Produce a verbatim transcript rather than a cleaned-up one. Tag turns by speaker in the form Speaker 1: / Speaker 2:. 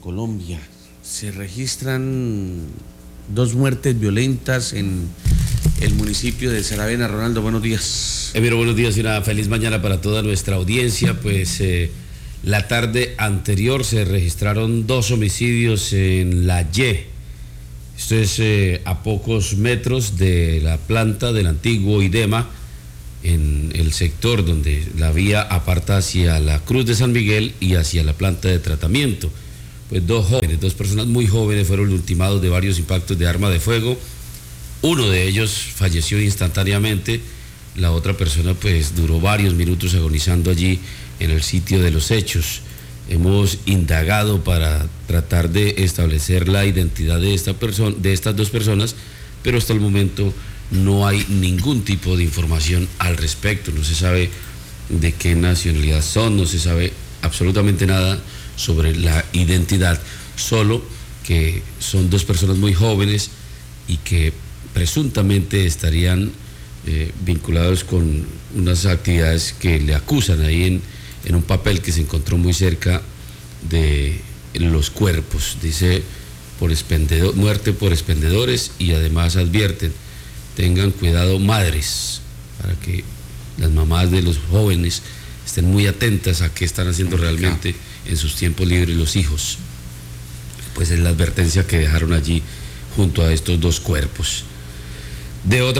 Speaker 1: Colombia, se registran dos muertes violentas en el municipio de Saravena. Ronaldo, buenos días.
Speaker 2: Emiro, buenos días y una feliz mañana para toda nuestra audiencia. Pues eh, la tarde anterior se registraron dos homicidios en La Y. Esto es eh, a pocos metros de la planta del antiguo IDEMA, en el sector donde la vía aparta hacia la Cruz de San Miguel y hacia la planta de tratamiento. Pues dos jóvenes, dos personas muy jóvenes fueron ultimados de varios impactos de arma de fuego. Uno de ellos falleció instantáneamente, la otra persona pues duró varios minutos agonizando allí en el sitio de los hechos. Hemos indagado para tratar de establecer la identidad de esta persona, de estas dos personas, pero hasta el momento no hay ningún tipo de información al respecto. No se sabe de qué nacionalidad son, no se sabe absolutamente nada sobre la identidad, solo que son dos personas muy jóvenes y que presuntamente estarían eh, vinculados con unas actividades que le acusan ahí en, en un papel que se encontró muy cerca de los cuerpos. Dice por expendedor, muerte por expendedores, y además advierten: tengan cuidado madres, para que las mamás de los jóvenes estén muy atentas a qué están haciendo realmente en sus tiempos libres los hijos. Pues es la advertencia que dejaron allí junto a estos dos cuerpos. De otra